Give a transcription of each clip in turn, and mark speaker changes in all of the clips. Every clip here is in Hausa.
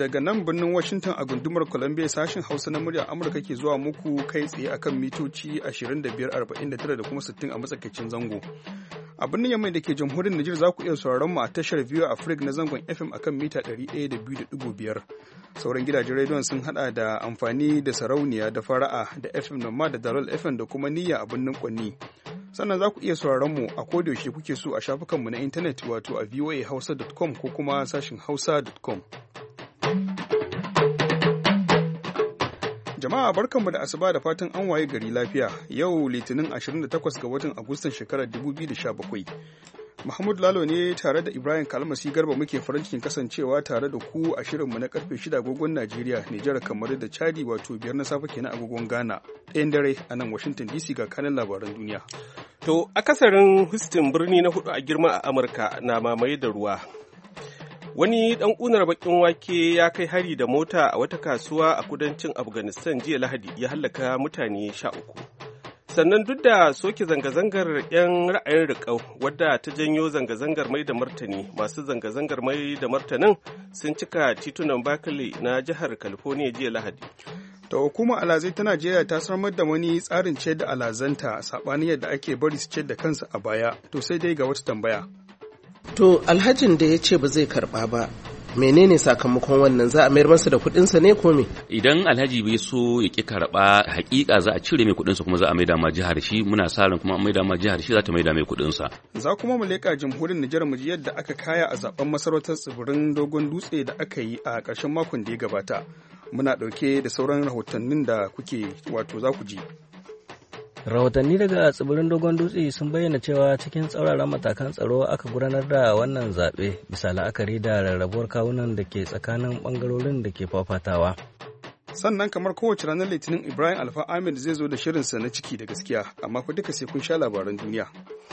Speaker 1: daga nan birnin Washington a gundumar Columbia sashen Hausa na murya Amurka ke zuwa muku kai tsaye akan mitoci 2549 da kuma 60 a matsakaicin zango. A birnin Yamai da ke jamhuriyar Nijar za ku iya sauraron mu a tashar Viewer Africa na zangon FM akan mita 102.5. Sauran gidajen rediyon sun hada da amfani da sarauniya da fara'a da FM Nomad da Dalol FM da kuma niyya a birnin Kwanni. Sannan za ku iya sauraron mu a kodayaushe kuke so a shafukanmu na intanet wato a voahausa.com ko kuma sashin hausa.com. Jama'a barkanmu da asuba da fatan an waye gari lafiya. Yau Litinin 28 ga watan Agustan shekarar 2017. Mahmud Lalo ne tare da Ibrahim Kalmasi Garba muke farin cikin kasancewa tare da ku a shirinmu na karfe 6 agogon Najeriya, Nijar, kamar da Chadi wato 5 na safe kenan agogon Ghana. Ɗayan dare a nan Washington DC ga kanin labaran duniya.
Speaker 2: To, akasarin Houston birni na hudu a girma a Amurka na mamaye da ruwa. Wani ɗan ƙunar baƙin wake ya kai hari da mota a wata kasuwa a kudancin Afghanistan jiya Lahadi ya hallaka mutane 13. Sannan duk da soke zanga-zangar 'yan ra'ayin riƙau wadda ta janyo zanga-zangar mai da martani, masu zanga-zangar mai da martanin sun cika titunan Berkeley na jihar California jiya Lahadi.
Speaker 1: Ta hukumar alazai ta Najeriya ta samar da wani tsarin ciyar da alazanta saɓanin yadda ake bari su ciyar da kansu a baya, to sai dai ga wata tambaya.
Speaker 3: To alhajin da ya ce ba zai karɓa ba, menene sakamakon wannan, za a mayar masa da kuɗinsa ne ko me?
Speaker 4: Idan alhaji bai so ya ƙi karɓa, hakika za a cire mai kuɗinsa kuma za a maida ma jihar shi, muna sa ran kuma a maida ma jihar shi za ta maida mai kuɗinsa.
Speaker 1: Za kuma mu leƙa jamhuriyar Nijar mu ji yadda aka kaya a zaben masarautar tsibirin Dogon Dutse da aka yi a ƙarshen makon da ya gabata. Muna ɗauke da sauran rahotannin da za ku ji.
Speaker 5: Rahotanni daga tsibirin Dogon Dutse sun bayyana cewa cikin tsauraran matakan tsaro aka gudanar da wannan zaɓe bisa la'akari da rarrabuwar kawunan da ke tsakanin ɓangarorin da ke fafatawa.
Speaker 1: Sannan kamar kowace ranar Litinin Ibrahim Alfa Ahmed zai zo da shirinsa na ciki da gaskiya, amma fa duka sai kun sha labaran duniya.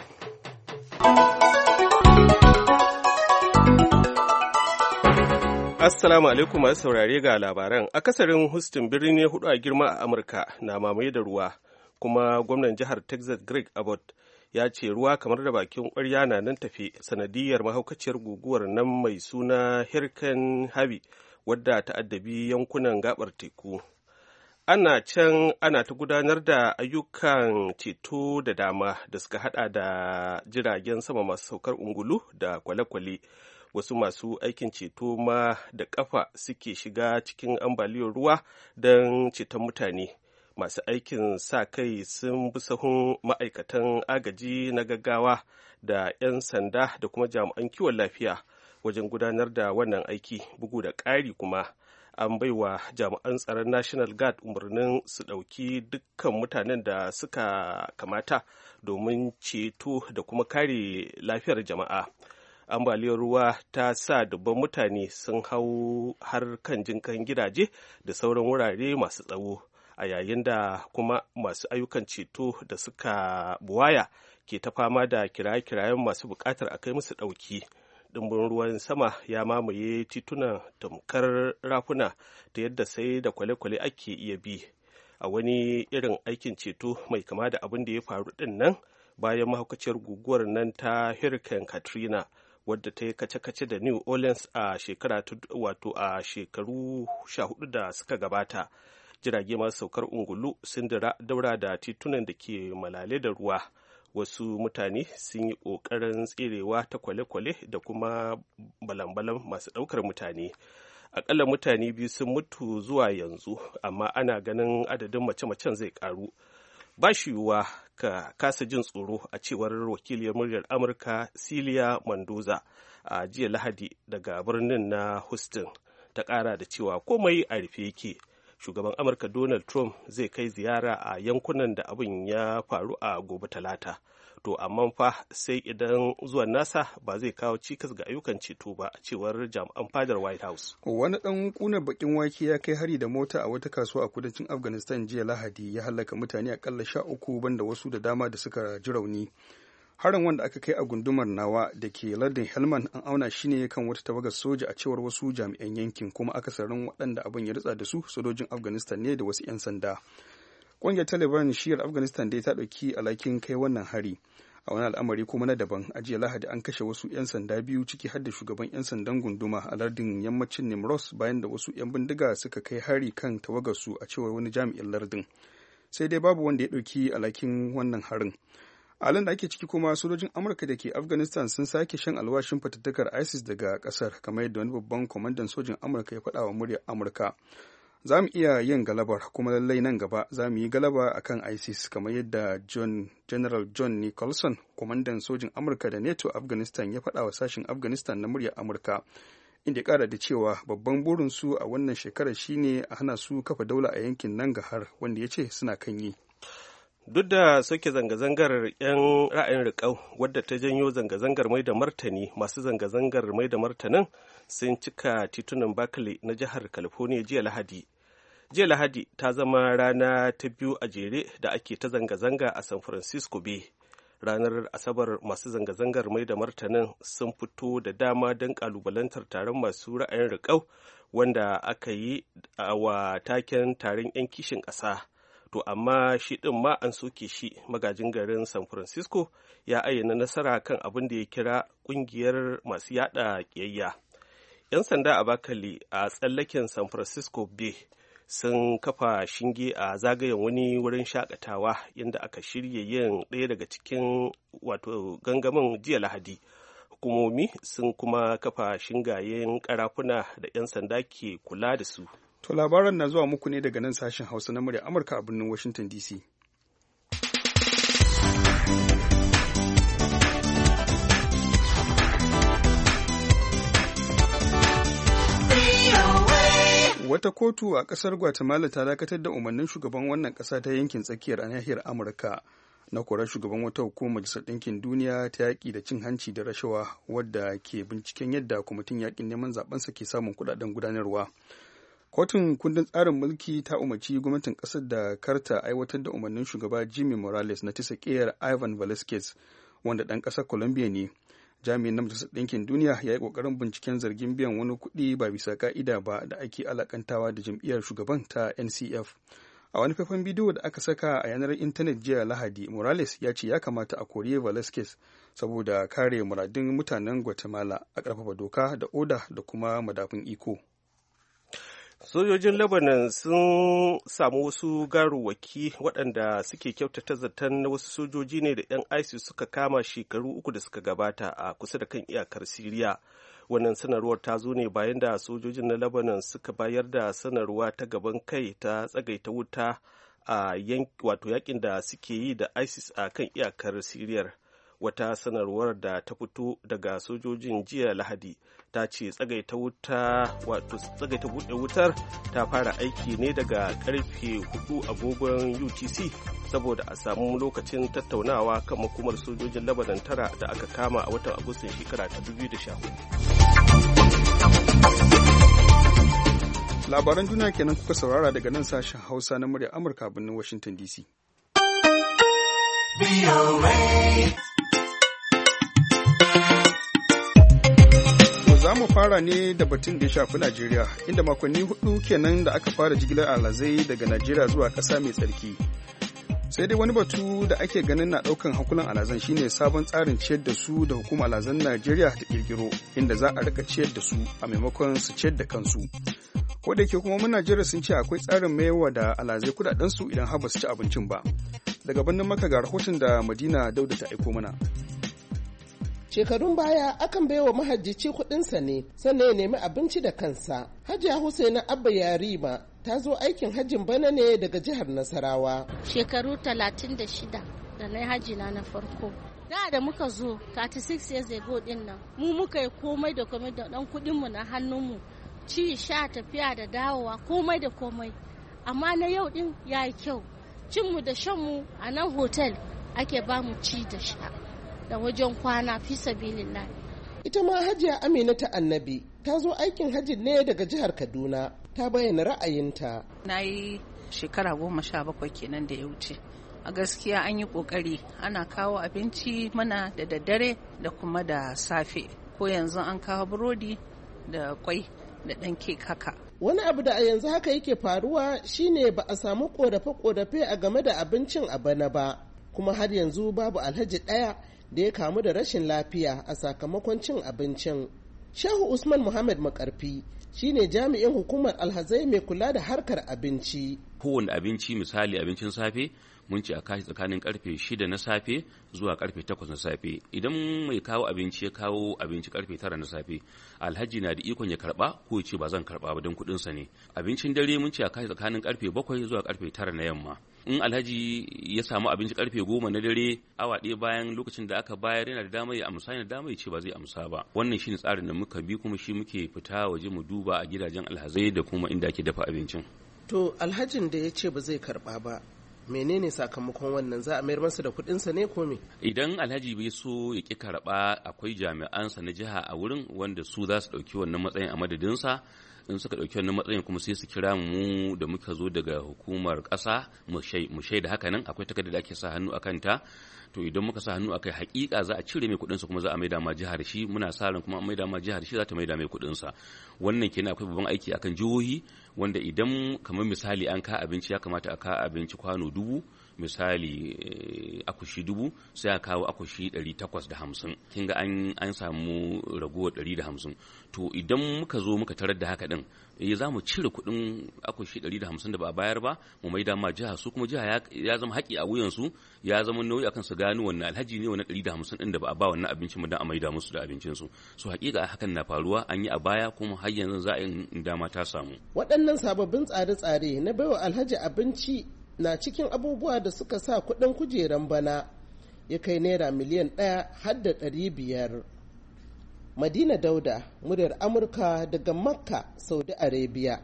Speaker 2: Assalamu alaikum masu saurare ga labaran. Akasarin Houston birni hudu a girma a Amurka na mamaye da ruwa. Kuma gwamnan jihar Texas Greg Abbott ya ce ruwa kamar da bakin ƙwarya na nan tafe sanadiyar mahaukaciyar guguwar nan mai suna Hurricane Harvey wadda ta addabi yankunan gabar teku. Ana ta gudanar da ayyukan ceto da dama da suka hada da jiragen sama masu saukar ungulu da kwale-kwale. Wasu masu aikin ceto ma da ƙafa suke shiga cikin ambaliyar ruwa don ceton mutane. Masu aikin sa kai sun bi sahun ma'aikatan agaji na gaggawa da 'yan sanda da kuma jami'an kiwon lafiya wajen gudanar da wannan aiki. Bugu da ƙari kuma an baiwa jami'an tsaron National Guard umarnin su ɗauki dukkan mutanen da suka kamata domin ceto da kuma kare lafiyar jama'a. Ambaliyar ruwa ta sa dubban mutane sun hau har kan jinkan gidaje da sauran wurare masu tsawo. A yayin da kuma masu ayyukan ceto da suka buwaya ke ta fama da kiraye-kirayen masu bukatar a kai musu ɗauki. Ɗimbin ruwan sama ya mamaye titunan tamkar rafuna ta yadda sai da kwale-kwale ake iya bi. A wani irin aikin ceto mai kama da abin da ya faru ɗin nan bayan mahaukaciyar guguwar nan ta Hurricane Katrina wadda ta yi kace-kace da New Orleans a shekaru 14 da suka gabata. Jirage masu saukar ungulu sun daura da titunan da ke malale da ruwa. Wasu mutane sun yi ƙoƙarin tserewa ta kwale-kwale da kuma balan-balan masu ɗaukar mutane. Aƙalla mutane 2 sun mutu zuwa yanzu, amma ana ganin adadin mace-macen zai ƙaru. Ba shi yiwuwa ka kasa jin tsoro, a cewar wakiliyar muryar Amurka Celia Mendoza a jiya Lahadi daga birnin na Houston. Ta ƙara da cewa komai a rufe yake. Shugaban Amurka Donald Trump zai kai ziyara a yankunan da abin ya faru a gobe Talata. To amma fa sai idan zuwan nasa ba zai kawo cikas ga ayyukan ceto ba, a cewar jami'an fadar White House.
Speaker 1: Wani ɗan ƙunar bakin wake ya kai hari da mota a wata kasuwa a kudancin Afghanistan jiya Lahadi, ya hallaka mutane akalla 13 banda wasu da dama da suka ji rauni. Harin wanda aka kai a gundumar Nawa da ke lardin Helmand an auna shi ne kan wata tawagar soja, a cewar wasu jami'an yankin, kuma akasarin waɗanda abin ya ritsa da su sojojin Afghanistan ne da wasu 'yan sanda. Ƙungiyar Taliban shiyar Afghanistan dai ta ɗauki alhakin kai wannan hari. A wani al'amari kuma na daban, a jiya Lahadi an kashe wasu 'yan sanda biyu ciki har da shugaban 'yan sandan gunduma a lardin yammacin Nimros bayan da wasu 'yan bindiga suka kai hari kan tawagarsu a cewar wani jami'in lardin. Sai dai babu wanda ya ɗauki alhakin wannan harin. A halin da ake ciki kuma sojojin Amurka da ke Afghanistan sun sake shan alwashin fatattakar ISIS daga ƙasar, kamar yadda wani babban kwamandan sojin Amurka ya faɗa wa muryar Amurka. Za mu iya yin galabar, kuma lallai nan gaba za mu yi galaba akan ISIS, kamar yadda General John Nicholson, kwamandan sojin Amurka da NATO Afghanistan ya faɗa wa sashen Afghanistan na muryar Amurka, inda ya ƙara da cewa babban burinsu a wannan shekarar shine a hana su kafa daula a yankin Nangarhar, wanda ya ce suna kan yi.
Speaker 2: Duk da soke zanga-zangar 'yan ra'ayin riƙau wadda ta janyo zanga-zangar mai da martani, masu zanga-zangar mai da martanin sun cika titunan Berkeley na jihar California jiya Lahadi. Jiya Lahadi ta zama rana ta biyu a jere da ake ta zanga-zanga a San Francisco Bay. Ranar Asabar masu zanga-zangar mai da martanin sun fito da dama don ƙalubalantar taron masu ra'ayin riƙau wanda aka yi wa taken taron 'yan kishin ƙasa. To amma shi ɗin ma an soke shi. Magajin garin San Francisco ya ayyana nasara kan abin da ya kira ƙungiyar masu yada ƙiyayya. 'Yan sanda a Berkeley a tsallaken San Francisco Bay sun kafa shinge a zagayen wani wurin shakatawa inda aka shirya yin ɗaya daga cikin gangamin jiya Lahadi. Hukumomi sun kuma kafa shingayen karafuna da 'yan sanda ke kula da su.
Speaker 1: To labaran na zuwa muku ne daga nan sashen Hausa na murya Amurka a birnin Washington DC. Wata kotu a ƙasar Guatemala ta dakatar da umarnin shugaban wannan ƙasa ta yankin tsakiyar a nahiyar Amurka na korar shugaban wata hukumar Majalisar Ɗinkin Duniya ta yaƙi da cin hanci da rashawa, wadda ke binciken yadda kwamitin yaƙin neman zaɓensa ke samun kuɗaɗen gudanarwa. Kotun kundin tsarin mulki ta umarci gwamnatin ƙasar da karta aiwatar da umarnin shugaba Jimmy Morales na tisa ƙeyar Ivan Velasquez, wanda ɗan ƙasar Colombia ne. Jami'in na Majalisar Ɗinkin Duniya ya yi ƙoƙarin binciken zargin biyan wani kuɗi ba bisa ƙa'ida ba da ake alakantawa da jam'iyyar shugaban ta NCF. A wani faifan bidiyo da aka saka a yanar intanet jiya Lahadi, Morales ya ce ya kamata a kori Velasquez saboda kare muradun mutanen Guatemala, a ƙarfafa doka da oda da kuma madafun iko.
Speaker 2: Sojojin Lebanon sun samu wasu garuwaki waɗanda suke kyautata zaton na wasu sojoji ne da 'yan ISIS suka kama shekaru 3 da suka gabata a kusa da kan iyakar Siriya. Wannan sanarwar ta zo ne bayan da sojojin na Lebanon suka bayar da sanarwa ta gaban kai ta tsagaita wuta a yakin da suke yi da ISIS a kan iyakar Siriyar. Wata sanarwar da ta fito daga sojojin jiya Lahadi ta ce tsagaita buɗe wutar ta fara aiki ne daga karfe 4 agogon UTC saboda a samu lokacin tattaunawa kan makomar sojojin Lebanon 9 da aka kama a watan Agustan shekara ta 2014.
Speaker 1: Labaran duniya kenan kuka saurara daga nan sashen Hausa na murya Amurka birnin Washington DC. Za mu fara ne da batun da ya shafi Najeriya, inda makonni 4 kenan da aka fara jigilar alhazai daga Najeriya zuwa ƙasa mai tsarki. Sai dai wani batu da ake ganin na ɗaukan hankulan alhazan shine sabon tsarin ciyar da su da hukumar alhazan Najeriya ta ƙirƙiro, inda za a rika ciyar da su a maimakon su ciyar da kansu. Ko da ke kuma mun Najeriya sun ce akwai tsarin maiwa da alhazai kuɗaɗensu idan har ba su ci abincin ba. Daga birnin Makka ga rahoton da Madina Dauda ta aiko mana.
Speaker 3: Shekarun baya akan baiwa mahajjici kuɗinsa ne sannan ya nemi abinci da kansa. Hajiya Husaina Abba Yarima ta zo aikin hajjin bana ne daga jihar Nasarawa.
Speaker 6: Shekaru 36 da na hajji na farko. Da muka zo 36 years ago din nan mu muka yi komai da komai da ɗan kuɗinmu na hannunmu. Ci sha tafiya da dawowa komai da komai. Amma na yau din ya yi kyau. Cinmu da shanmu a nan hotel ake ba mu ci da sha. Da wajen kwana fi sabilillah.
Speaker 3: Ita ma Hajiya Amina ta Annabi ta zo aikin hajji ne daga jihar Kaduna, ta bayyana ra'ayinta.
Speaker 7: Na yi shekara 17 kenan da ya wuce. A gaskiya an yi kokari, ana kawo abinci mana da daddare da kuma da safe. Ko yanzu an kawo burodi da kwai da ɗan kek haka.
Speaker 3: Wani abu da a yanzu haka yake faruwa shine ba a samu korafe-korafe a game da abincin a bana ba. kuma har yanzu babu alhaji ɗaya da ya kamu da rashin lafiya a sakamakon cin abincin. Shehu Usman Muhammad Makarfi shine jami'in hukumar alhazai mai kula da harkar abinci.
Speaker 4: Kowane abinci, misali abincin safe, mun ce a kashi tsakanin karfe 6 na safe zuwa karfe 8 na safe. Idan mai kawo abinci ya kawo abinci karfe 9 na safe, alhaji na da ikon ya karba ko ya ce ba zan karba ba don kudin sa ne. Abincin dare mun ce a kashi tsakanin karfe 7 zuwa karfe 9 na yamma. In alhaji ya samu abinci karfe 10 na dare, awa ɗaya bayan lokacin da aka bayar, yana da dama ya amsa, yana da dama ya ce ba zai amsa ba. Wannan shine tsarin da muka bi, kuma shi muke fita waje mu duba a gidajen alhazai da kuma inda ake dafa abincin.
Speaker 3: To alhajin da ya ce ba zai karba ba, menene sakamakon wannan? Za a mayar masa da kuɗinsa ne ko me?
Speaker 4: Idan alhaji bai so ya ki karɓa, akwai jami'ansa na jiha a wurin wanda su za su ɗauki wannan matsayin a madadinsa. In suka ɗauki wannan matsayin kuma sai su kira mu da muka zo daga hukumar ƙasa mu shaida haka nan. Akwai takarda da ake sa hannu a kanta. To idan muka sa hannu akai, hakika za a cire mai kuɗinsa kuma za a maida ma jihar shi. Muna sa ran kuma a maida ma jihar shi za ta maida mai kuɗinsa. Wannan kenan akwai babban aiki akan jihohi, wanda idan kamar misali an ka abinci, ya kamata a ka abinci kwano 1000, misali akushi 1000, sai a kawo akushi 850. Kin ga an samu ragowar 150. To idan muka zo muka tarar da haka din, za mu cire kuɗin akushi 150 da ba a bayar ba, mu maida ma jiha. Su kuma jiha ya zama haƙi a wuyansu, ya zama nauyi akan su gano wannan alhaji ne wannan 150 din da ba a ba wannan abincin mu dan a maida musu da abincin su. So haƙiƙa hakan na faruwa, an yi a baya kuma har yanzu za a yi dama ta samu.
Speaker 3: Waɗannan sababbin tsare-tsare na baiwa alhaji abinci na cikin abubuwa da suka sa kuɗin kujeran bana ya kai naira miliyan 1 har da 500. Madina Dauda, muryar Amurka daga Makka, Saudi Arabia.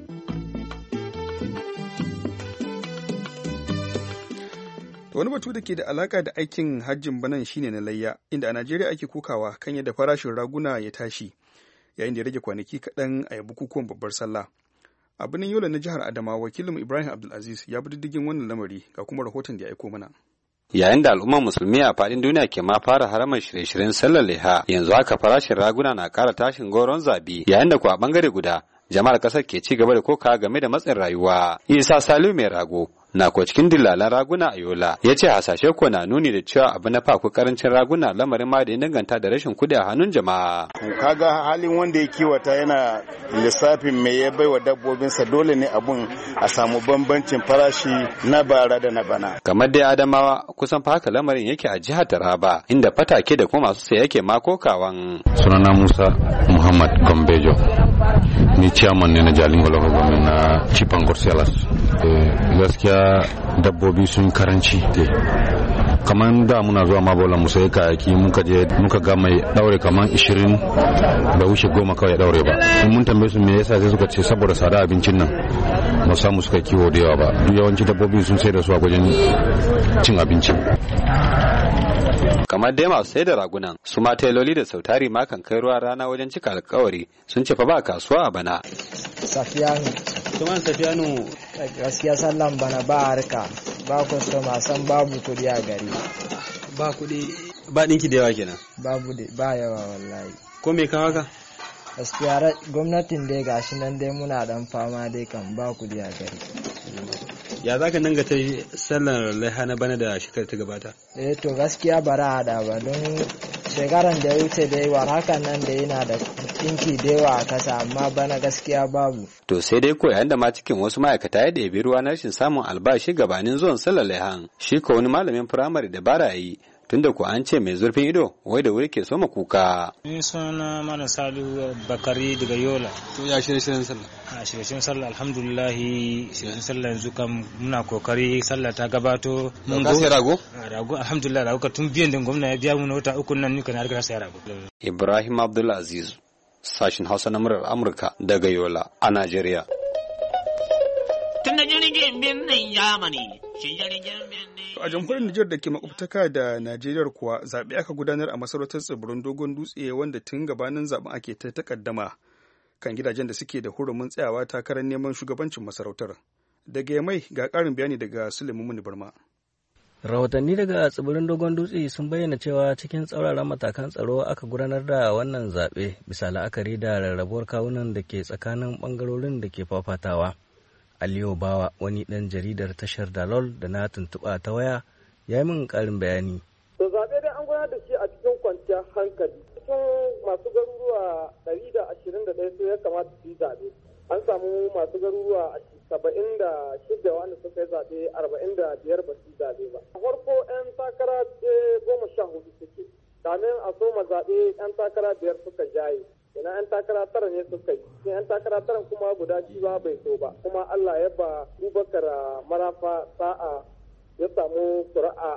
Speaker 1: Wani batu da ke da alaka da aikin hajjin banan shine na layya, inda a Najeriya ake kokawa kan yadda farashin raguna ya tashi yayin da ya rage kwanaki kaɗan a yi bukukuwan babbar sallah. A birnin Yola na jihar Adamawa, wakilin Ibrahim Abdulaziz ya bi diddigin wannan lamari, ga kuma rahoton da ya aiko mana.
Speaker 8: Yayin da al'ummar musulmi a faɗin duniya ke ma fara haramar shirye-shiryen sallar leha, yanzu haka farashin raguna na ƙara tashin goron zabi, yayin da ku a ɓangare guda jama'ar ƙasar ke ci gaba da koka game da matsin rayuwa. Isa Saliu mai rago na ko cikin dillalan raguna a Yola, ya ce hasashe ko na nuni da cewa abu na faku karancin raguna lamarin ma da ya danganta da rashin kudi a hannun jama'a.
Speaker 9: Kaga halin wanda ya kiwata yana lissafin me ya baiwa dabbobinsa, dole ne abun a samu bambancin farashi na bara da na bana.
Speaker 8: Kamar dai Adamawa kusan fa haka lamarin yake a jihar Taraba, inda fatake da kuma masu saye yake makokawan.
Speaker 10: Sunana Musa Muhammad Gombejo, ni chairman ne na Jalingo Local Government na Chipan Gorsialas. Gaskiya dabbobi sun karanci kamar da muna zuwa mabola mu sai kayaki muka ga mai daure kamar 20 da wuce 10 kawai ya daure ba. In mun tambaye su me yasa sai suka ce saboda sada abincin nan ba samu suka kiwo da yawa ba, duk yawanci dabbobi sun sai da su a wajen cin abinci.
Speaker 8: Kamar dai masu sai da ragunan, su ma tailoli da sautari ma kan kai ruwa rana wajen cika alkawari, sun ce fa ba kasuwa a bana.
Speaker 11: Safiyanu gaskiya sallan bana ba harka, ba kwastoma, san babu kudi a gari.
Speaker 8: Ba kudi, ba dinki da yawa kenan.
Speaker 11: Ba yawa wallahi.
Speaker 8: Ko me kawo ka?
Speaker 11: Gaskiya gwamnatin dai gashi nan dai muna dan fama dai kan ba kudi a gari.
Speaker 8: Ya za ka danga ta sallar laiha na bana da shekarar ta gabata?
Speaker 11: To gaskiya bara hada ba, don shekaran da ya wuce da yawa hakan nan da yana da dinki da yawa a kasa, amma bana gaskiya babu.
Speaker 8: To sai dai ko yayin da ma cikin wasu ma'aikata ya ɗebi ruwa na rashin samun albashi gabanin zuwan sallar laihan, shi ko wani malamin firamare da bara yi, tunda ko an ce mai zurfin ido wai da wuri ke soma kuka.
Speaker 12: Ni suna Malam Salihu Bakari daga Yola.
Speaker 8: To ya shirye-shiryen sallah?
Speaker 12: A shirye-shiryen sallah alhamdulillah, shirye-shiryen sallah yanzu kam muna kokari, sallah ta gabato.
Speaker 8: Mun ga sai rago?
Speaker 12: Rago alhamdulillah, rago tun biyan din gwamna ya biya mu na wata 3 nan ni kana riga sai rago.
Speaker 8: Ibrahim Abdulaziz, sashin Hausa na murar Amurka daga Yola a Najeriya.
Speaker 13: Tun da jirgin birnin Yamani, shi jirgin birnin.
Speaker 1: A jamhuriyar Nijar da ke makwabtaka da Najeriya kuwa zaɓe aka gudanar a masarautar tsibirin Dogon Dutse, wanda tun gabanin zaɓen ake ta takaddama kan gidajen da suke da hurumin tsayawa takarar neman shugabancin masarautar. Daga Yamai ga ƙarin bayani daga Suleiman Muni Barma.
Speaker 5: Rahotanni daga tsibirin Dogon Dutse sun bayyana cewa cikin tsauraran matakan tsaro aka gudanar da wannan zaɓe bisa la'akari da rarrabuwar kawunan da ke tsakanin ɓangarorin da ke fafatawa. Aliyu Bawa, wani ɗan jaridar tashar Dalol da na tuntuɓa ta waya, ya yi min ƙarin bayani.
Speaker 14: To zaɓe dai an gudanar da shi a cikin kwanciyar hankali. Cikin masu garuruwa 121 su ya kamata su yi zaɓe. An samu masu garuruwa 76 wanda suka yi zaɓe 45 ba su yi zaɓe ba. A farko 'yan takara 14 suke. Kamin a soma zaɓe 'yan takara 5 suka jaye. Ina 'yan takara 9 ne suka yi. 'Yan takara 9 kuma guda shi ba bai so ba. Kuma Allah ya ba Abubakar Marafa sa'a ya samu ƙuri'a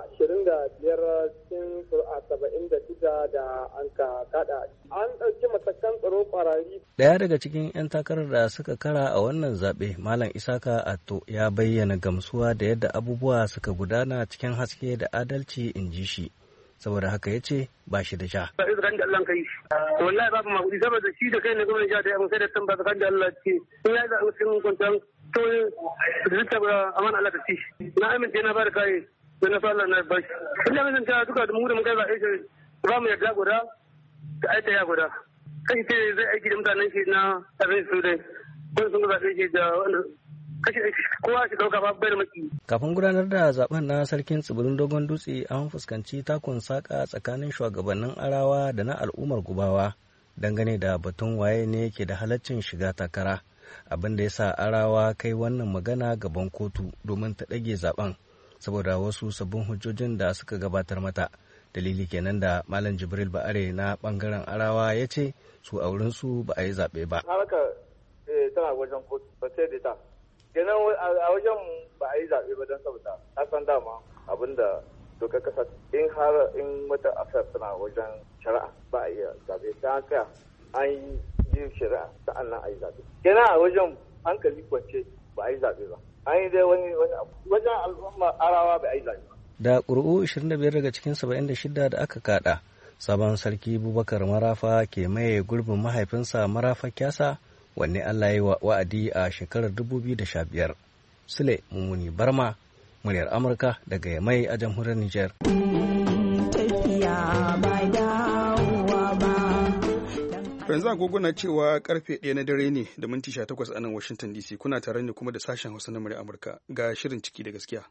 Speaker 14: 25 cikin ƙuri'a 76 da an ka kada. An ɗauki matakan tsaro ƙwararri.
Speaker 5: Ɗaya daga cikin 'yan takarar da suka kara a wannan zaɓe, Malam Isaka Atto ya bayyana gamsuwa da yadda abubuwa suka gudana cikin haske da adalci, in ji shi. Saboda haka ya ce ba shi da sha.
Speaker 15: Kan da Allah kai. Wallahi babu makudi saboda shi da kai ne gwamnati ya ta yi sai da tamba kan da Allah ce. In ya zaɓi cikin kwanton to zuciya ba amana Allah ta ci. Na amince na ba da kai da na fara na bashi. In da mun ta duka da mu da mun kai zaɓe shi ba mu yarda guda da aita ya guda. Kai ce zai aiki da mutanen shi na abin su dai. Kun sun zaɓe shi da wanda kowa shi dauka ba bai da maki.
Speaker 5: Kafin gudanar da zaben na sarkin tsibirin Dogon Dutse an fuskanci takun saka tsakanin shugabannin Arawa da na al'ummar Gubawa dangane da batun waye ne yake da halaccin shiga takara, abin da ya sa Arawa kai wannan magana gaban kotu domin ta ɗage zaben saboda wasu sabbin hujjojin da suka gabatar mata. Dalili kenan da Malam Jibril Ba'are na bangaren Arawa ya ce su a wurinsu ba a yi zaɓe ba.
Speaker 16: Haraka tana wajen kotu ba sai da ta. Kenan a wajen ba a yi zaɓe ba don saboda na san dama abinda dokar kasa in wata affair tana wajen shari'a ba a iya zaɓe ta haka an yi shari'a sa'an nan a yi zaɓe. Kenan a wajen hankali kwance ba a yi zaɓe ba. An yi dai wani abu wajen al'umma Arawa ba a yi zaɓe ba.
Speaker 5: Da ƙuri'u 25 daga cikin 76 da aka kada, sabon sarki Bubakar Marafa ke maye gurbin mahaifinsa Marafa Kyasa, wanne Allah ya yi wa wa'adi a shekarar 2015. Sule Mummuni Barma, muryar Amurka daga Yamai a jamhuriyar Nijar.
Speaker 1: Yanzu agogo na cewa karfe 1 na dare ne da minti 18 a nan Washington DC. Kuna tare ne kuma da sashen Hausa na muryar Amurka. Ga shirin ciki da gaskiya.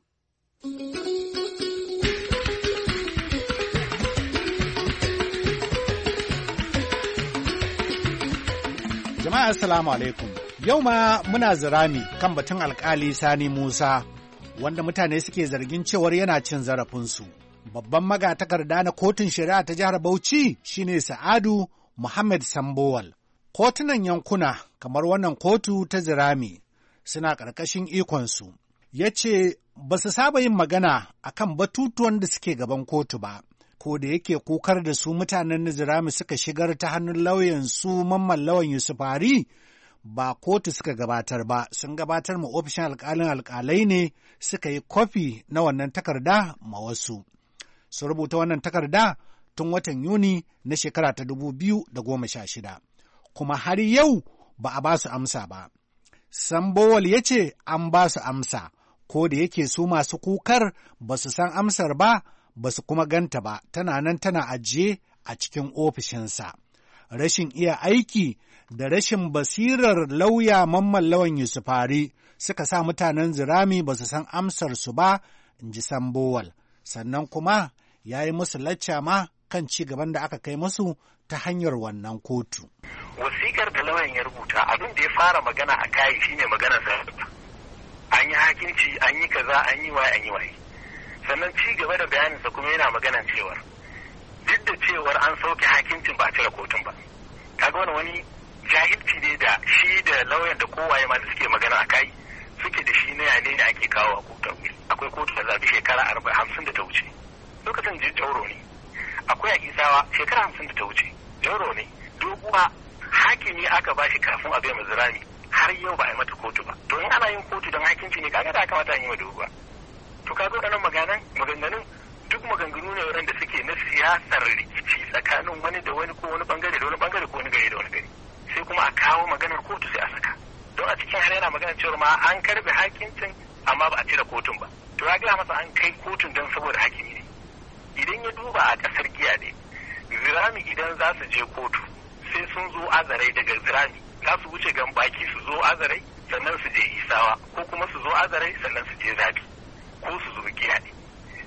Speaker 17: Jama'a assalamu alaikum. Yau ma muna zirami kan batun alkali Sani Musa wanda mutane suke zargin cewar yana cin zarafinsu. Babban magatakarda na kotun shari'a ta jihar Bauchi shine Sa'adu Muhammad Sambowal. Kotunan yankuna kamar wannan kotu ta zirami suna ƙarƙashin ikonsu. Ya ce ba su saba yin magana akan batutuwan da suke gaban kotu ba. Ko da yake kukar da su mutanen Nizirami suka shigar ta hannun lauyan su Mamman Lawan Yusufari ba kotu suka gabatar ba, sun gabatar ma ofishin alƙalin alƙalai ne suka yi kofi na wannan takarda ma wasu. Su rubuta wannan takarda tun watan Yuni na shekara ta 2016, kuma har yau ba a ba su amsa ba. Sambowal ya ce an ba su amsa, ko da yake su masu kukar ba su san amsar ba, ba su kuma ganta ba, tana nan tana ajiye a cikin ofishinsa. Rashin iya aiki da rashin basirar lauya Mamman Lawan Yusufari suka sa mutanen Zirami ba su san amsarsu ba, in ji Sambowal. Sannan kuma ya yi musu lacca ma kan ci gaban da aka kai musu ta hanyar wannan kotu.
Speaker 18: Wasikar da lauyan ya rubuta abin da ya fara magana a kai shine maganar sa. An yi hakinci, an yi kaza, an yi waye, an yi waye. Sannan ci gaba da bayaninsa kuma yana maganan cewar duk da cewar an sauke hakincin ba a cire kotun ba. Kaga wani jahilci ne da shi da lauyan da kowaye ma suke magana a kai suke da shi na yane da ake kawo a kotun. Akwai kotu da zabi shekara 50 da ta wuce. Lokacin jauro ne. Akwai a Isawa shekara 50 da ta wuce. Jauro ne. Doguwa hakimi aka bashi kafin a bai mazirami har yau ba a yi mata kotu ba. To in ana yin kotu don hakinci ne kaga da kamata a yi wa doguwa. To kaga waɗannan maganganun duk maganganu ne waɗanda suke na siyasar rikici tsakanin wani da wani ko wani bangare da wani bangare ko wani gari da wani gari. Sai kuma a kawo maganar kotu sai a saka. Don a cikin har yana maganar cewa ma an karbe hakincin amma ba a cire kotun ba. To ya gaya masa an kai kotun don saboda hakimi ne. Idan ya duba a ƙasar giya ne, Zirami idan za su je kotu sai sun zo Azarai daga Zirami. Za su wuce Gambaki su zo Azarai sannan su je Isawa ko kuma su zo Azarai sannan su je Zabi. Ko su zo giya ne.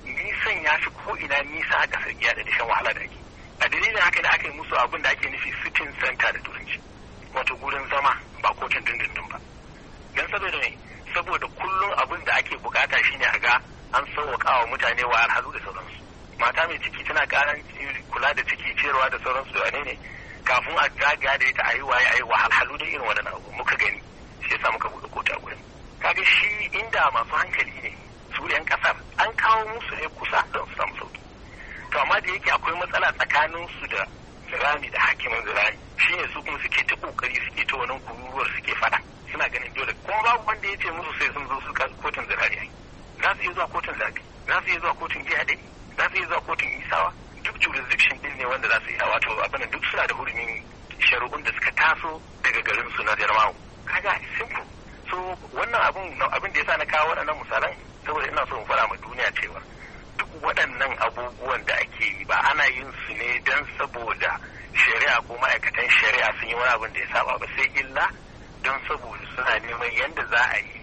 Speaker 18: nisan ya fi ko ina nisa a kasar giya da shan wahala da ake. A dalilin haka ne aka yi musu abin da ake nufi sitting center da turanci, wato gurin zama ba kotun dindindin ba. Don saboda ne, saboda kullum abin da ake bukata shine a ga an sauwaƙa wa mutane wahalhalu da sauransu. Mata mai ciki tana ƙaran kula da ciki, ciyarwa da sauransu da ne kafin a zagaya da ita a yi wahalhalu da irin wannan abu muka gani, shi yasa muka buɗe kotu a gurin. Kaga shi inda masu hankali ne su 'yan kasar an kawo musu ne kusa don su samu sauki. To amma da yake akwai matsala tsakanin su da zirami da hakimin zirami, shine su kuma suke ta kokari suke ta wannan kururuwar suke fada, suna ganin dole kuma babu wanda ya ce musu sai sun zo su kotun zirari ai. Za su iya zuwa kotun zabi, za su iya zuwa kotun jiya dai, za su iya zuwa kotun isawa, duk jurisdiction din ne wanda za su iya, wato abin duk suna da hurumin shari'un da suka taso daga garin su na Jarmawo. Kaga simple. So wannan abin da yasa na kawo waɗannan misalan saboda ina so in fara ma duniya cewa duk waɗannan abubuwan da ake yi ba ana yin su ne don saboda shari'a ko ma'aikatan shari'a sun yi wani abin da ya saba ba, sai illa don saboda suna neman yadda za a yi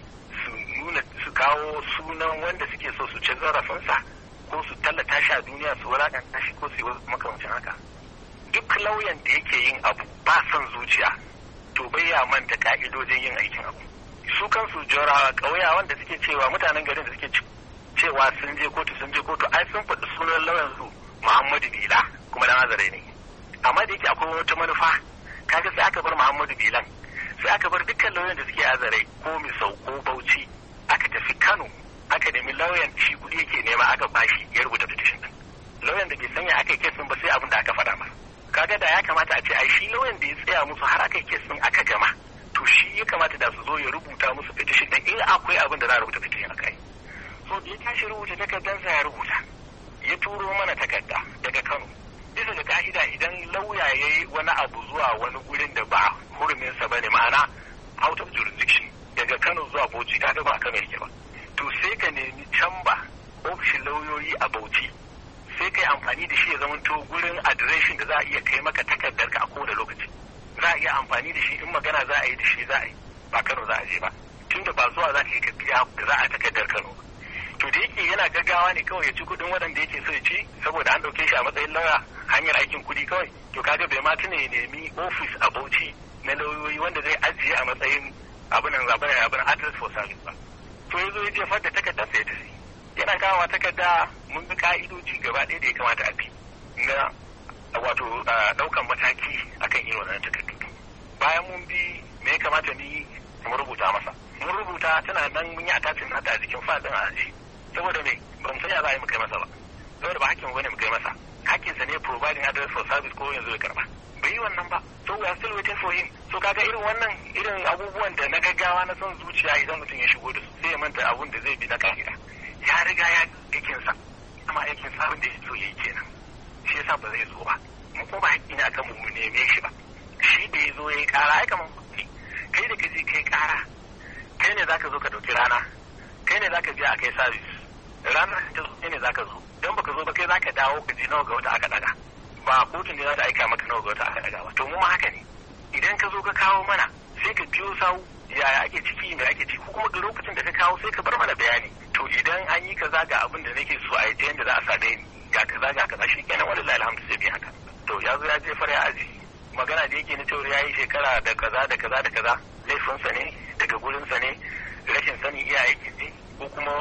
Speaker 18: su kawo sunan wanda suke so su ci zarafinsa ko su tallata shi a duniya su wulaƙanta shi ko su yi makamancin haka. Duk lauyan da yake yin abu ba son zuciya to bai ya manta ka'idojin yin aikin abu. Su kansu jorawa ƙauya wanda suke cewa mutanen garin da suke cewa sun je kotu ai sun faɗi sunan lauyan su Muhammadu Bila kuma dan Azare ne. Amma da yake akwai wata manufa, kaga sai aka bar Muhammadu Bilan, sai aka bar dukkan lauyan da suke Azare ko Misau ko Bauchi, aka tafi Kano aka nemi lauyan shi kuɗi yake nema aka bashi ya rubuta petition din. Lauyan da bai sanya aka yi kesin ba sai abin da aka faɗa masa. Kaga da ya kamata a ce ai shi lauyan da ya tsaya musu har aka yi kesin aka gama. To shi ya kamata da su zo ya rubuta musu petition din in akwai abin da za a rubuta petition a kai. So da ya tashi rubuta takardarsa ya rubuta. Ya turo mana takarda daga Kano. Bisa da ka'ida idan lauya ya yi wani abu zuwa wani gurin da ba huruminsa ba ne, ma'ana out of jurisdiction, daga Kano zuwa Bauchi kaga ba Kano yake ba. To sai ka nemi camba ofishin lauyoyi a Bauchi. Sai ka yi amfani da shi ya zamanto gurin adireshin da za a iya kai maka takardarka a kowane lokaci. Za a iya amfani da shi in magana za a yi da shi za a yi, ba Kano za a je ba. Tunda ba zuwa za ka yi ka biya da za a takardar Kano. To da yake yana gaggawa ne kawai ya ci kuɗin waɗanda yake so ya ci saboda an ɗauke shi a matsayin lauya hanyar aikin kuɗi kawai. To kaga bai ma tuna ya nemi ofis a Bauchi na lauyoyi wanda zai ajiye a matsayin abin address for service ba. To ya zo ya jefar da takardar sai ya tafi. Yana kawowa takarda mun bi ka'idoji gaba ɗaya da ya kamata a bi na wato ɗaukan mataki akan irin wannan takardu. Bayan mun bi me ya kamata ni mu rubuta masa. Mun rubuta tana nan mun yi attaching nata a jikin file ɗin a aji. Saboda me ban san ya za a yi mu kai masa ba. Saboda ba hakkin bane mu kai masa. Hakkinsa ne providing address for service ko yanzu ya karba. Bai yi wannan ba. So we are still waiting for him. So kaga irin abubuwan da na gaggawa na son zuciya idan mutum ya shigo da su sai ya manta abun da zai bi na ka'ida. Ya riga ya aikinsa. Amma aikinsa abin da ya so ya yi kenan. Shi yasa ba zai zo ba. Mu ko ba hakki ne akan mu neme shi ba. Shi da ya zo ya yi kara ai kamar kuɗi. Kai da ka je kai kara. Kai ne zaka zo ka ɗauki rana. Kai ne zaka je a kai service. Ranar ta zo ne zaka zo. Don baka zo ba kai zaka dawo ka ji nawa ga wata aka daga. Ba kotun da za ta aika maka nawa ga wata aka daga ba. To mu ma haka ne. Idan ka zo ka kawo mana sai ka biyo sawu yaya ake ciki me ake ciki ko kuma da lokacin da ka kawo sai ka bar mana bayani. To idan an yi kaza ga abin da nake so a yi ta yadda za a same ni ga kaza shi kenan wallahi alhamdu sai bi haka. To ya zo ya jefar ya aji. Magana da yake na cewa ya yi shekara da kaza laifinsa ne daga gurinsa ne rashin sani iyaye ne ko kuma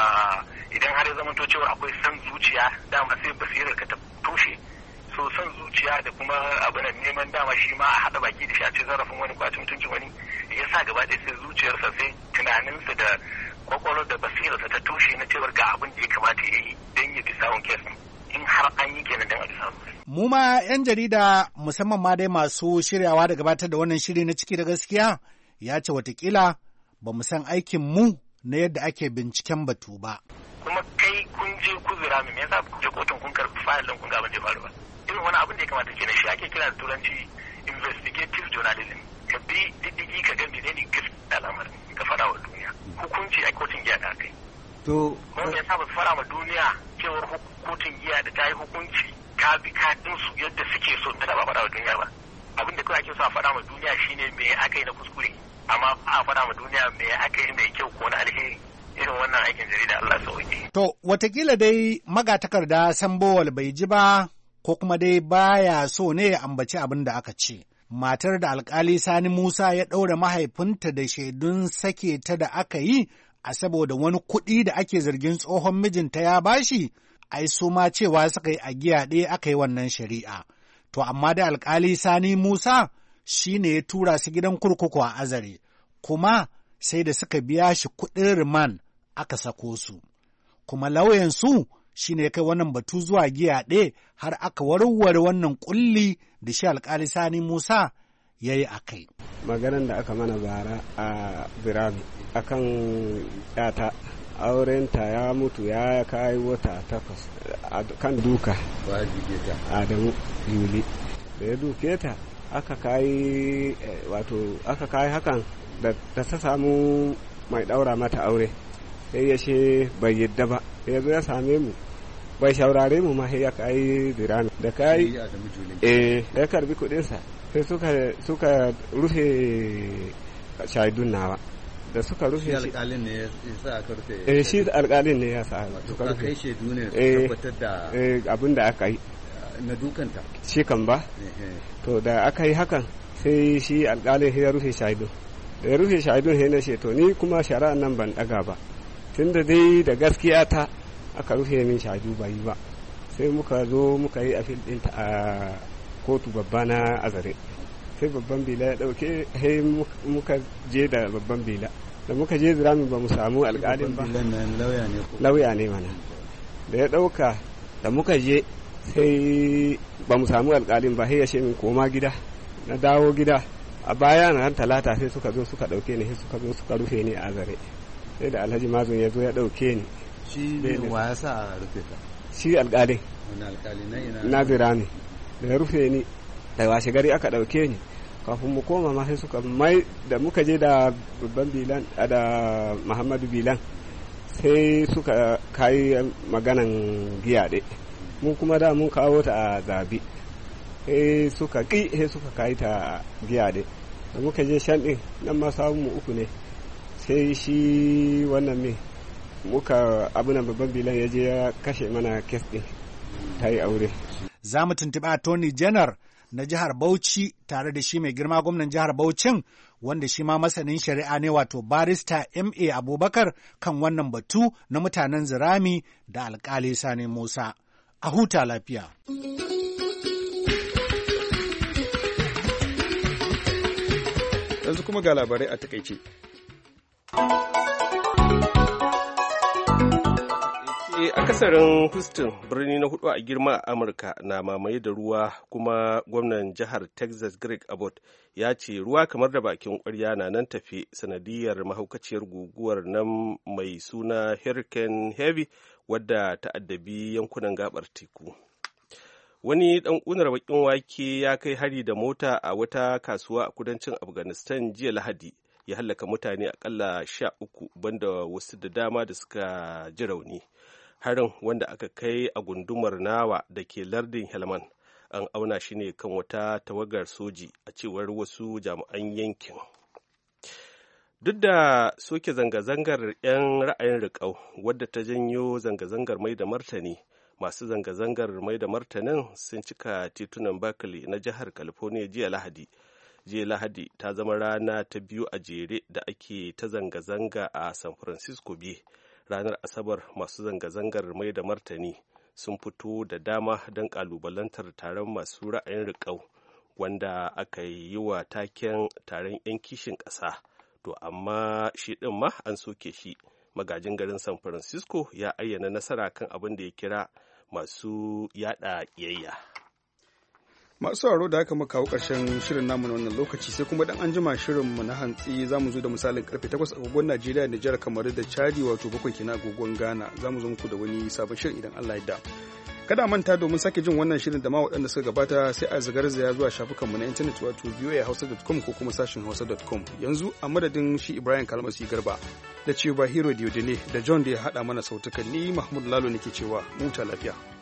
Speaker 18: idan har ya zama to cewa akwai san zuciya dama sai basirar ka ta toshe. So san zuciya da kuma abin neman dama shi ma a haɗa baki da shi a ce zarafin wani kwacin mutuncin wani ya sa gaba ɗaya sai zuciyarsa sai tunaninsa da kwakwalwar da basirarsa ta toshe na cewar ga abin da ya kamata ya yi don ya bi sawun kesin in har an yi kenan don a bi sawun.
Speaker 17: Mu ma 'yan jarida musamman ma dai masu shiryawa da gabatar da wannan shiri na ciki da gaskiya ya ce watakila ba mu san aikin mu na yadda ake binciken batu ba.
Speaker 18: Kuma kai kun je kuzura me yasa ku je kotun kun karɓi fayil ɗin kun ga abin da ya faru ba. Irin wani abin da ya kamata kenan shi ake kira da turanci investigative journalism. Ka bi diddigi ka ga menene gaskiya al'amarin ka fara wa duniya. Hukunci a kotun giya da kai. To mun yasa ba su fara ma duniya cewar kotun giya da ta yi hukunci ta bi kadin su yadda suke so ta ba fara wa duniya ba. Abin da kawai ake so a fara ma duniya shine me aka yi na kuskure amma ba a fara ma duniya me aka yi mai kyau ko na alheri. irin wannan aikin jarida Allah sauki.
Speaker 17: To watakila dai magatakarda Sambowal bai ji ba ko kuma dai baya so ne ya ambaci abin da aka ce. Matar da alkali Sani Musa ya ɗaure mahaifinta da shaidun sake ta da aka yi a saboda wani kuɗi da ake zargin tsohon mijinta ya bashi, ai su ma cewa suka yi a giya ɗaya aka yi wannan shari'a. To amma da alkali Sani Musa shi ne ya tura su gidan kurkuku a Azare, kuma sai da suka biya shi kuɗin riman aka sako su. Kuma lauyansu shi ne kai wannan batu zuwa giya ɗaya har aka warware wannan ƙulli da shi alkali Sani Musa ya yi a kai.
Speaker 19: Maganar da aka mana bara a Birami akan yata aurenta ya mutu ya kai wata 8 kan duka Adamu Yuli da ya duke ta aka kai hakan da ta samu mai daura mata aure sai ya ce bai yadda ba ya zo ya same mu bai shaurare mu ma sai ya kai Birami da kai ya karbi kudinsa sai suka rufe shaidun nawa da suka rufe shi
Speaker 20: alƙalin ne ya sa aka rufe
Speaker 19: shi alƙalin ne ya sa
Speaker 20: suka rufe kai shaidu ne su tabbatar da
Speaker 19: abin da aka yi
Speaker 20: na dukanta
Speaker 19: shi kan ba to da aka yi hakan sai shi alƙalin ya rufe shaidun da ya rufe shaidun sai na ce to ni kuma shari'an nan ban daga ba tunda dai da gaskiya ta aka rufe min shaidu bai yi ba sai muka zo muka yi afil ɗinta a kotu babba na Azare sai babban bila ya dauke sai muka je da babban bila da muka je Birami ba mu samu alƙalin ba lauya ne mana da ya dauka da muka je sai ba mu samu alƙalin ba sai ya ce min koma gida na dawo gida a baya na ran talata sai suka zo suka dauke ni sai suka zo suka rufe ni a Azare sai da Alhaji Mazun ya zo ya dauke ni
Speaker 20: shi ne wa ya sa rufe ka
Speaker 19: shi alƙalin na Birami da ya rufe ni da washe gari aka ɗauke ni kafin mu koma ma sai suka mai da muka je da babban bilan da Muhammadu Bilan sai suka kai maganan giyaɗe mun kuma da mun kawo ta a zabi sai suka kai ta giyaɗe da muka je shan ɗin nan ma samu mu uku ne sai shi wannan me muka abunan babban bilan ya je ya kashe mana kes ɗin ta yi aure.
Speaker 17: Za mu tuntuɓi Attorney General na jihar Bauchi tare da shi mai girma gwamnan jihar Bauchin wanda shi ma masanin shari'a ne wato barista M.A. Abubakar kan wannan batu na mutanen Zirami da alkali Sani Musa. A huta lafiya.
Speaker 1: Yanzu kuma ga labarai a takaice.
Speaker 2: Akasarin Houston, birni na 4 a girma a Amurka, na mamaye da ruwa, kuma gwamnan jihar Texas Greg Abbott ya ce ruwa kamar da bakin ƙwarya na nan tafi sanadiyar mahaukaciyar guguwar nan mai suna Hurricane Heavy wadda ta addabi yankunan gabar teku. Wani ɗan ƙunar bakin wake ya kai hari da mota a wata kasuwa a kudancin Afghanistan jiya Lahadi, ya hallaka mutane akalla 13 banda wasu da dama da suka ji rauni. Harin, wanda aka kai a gundumar Nawa da ke lardin Helmand, an auna shi ne kan wata tawagar soji, a cewar wasu jami'an yankin. Duk da soke zanga-zangar 'yan ra'ayin riƙau wadda ta janyo zanga-zangar mai da martani, masu zanga-zangar mai da martanin sun cika titunan Berkeley na jihar California jiya Lahadi. Jiya Lahadi ta zama rana ta biyu a jere da ake ta zanga-zanga a San Francisco Bay. Ranar Asabar, masu zanga-zangar mai da martani sun fito da dama don kalubalantar taron masu ra'ayin riƙau wanda aka yi wa taken taron 'yan kishin ƙasa. To amma shi ɗin ma an soke shi. Magajin garin San Francisco ya ayyana nasara kan abin da ya kira masu yada ƙiyayya.
Speaker 1: Masu sauraro da haka muka kawo ƙarshen shirin namu na wannan lokaci, sai kuma dan an jima shirinmu na hantsi za mu zo da misalin karfe 8 agogon Najeriya, Nijar, kamar da Chadi, wato 7 kenan agogon Ghana. Za mu zo muku da wani sabon shirin idan Allah ya yarda. Kada manta, domin sake jin wannan shirin da ma waɗanda suka gabata sai a zagarzaya zuwa shafukanmu na intanet wato voahausa.com ko kuma sashin hausa.com. Yanzu a madadin shi Ibrahim Kalmasi Garba da Ciba Hero Diodele da John da ya haɗa mana sautukan, ni Mahmud Lalo nake cewa mu ta lafiya.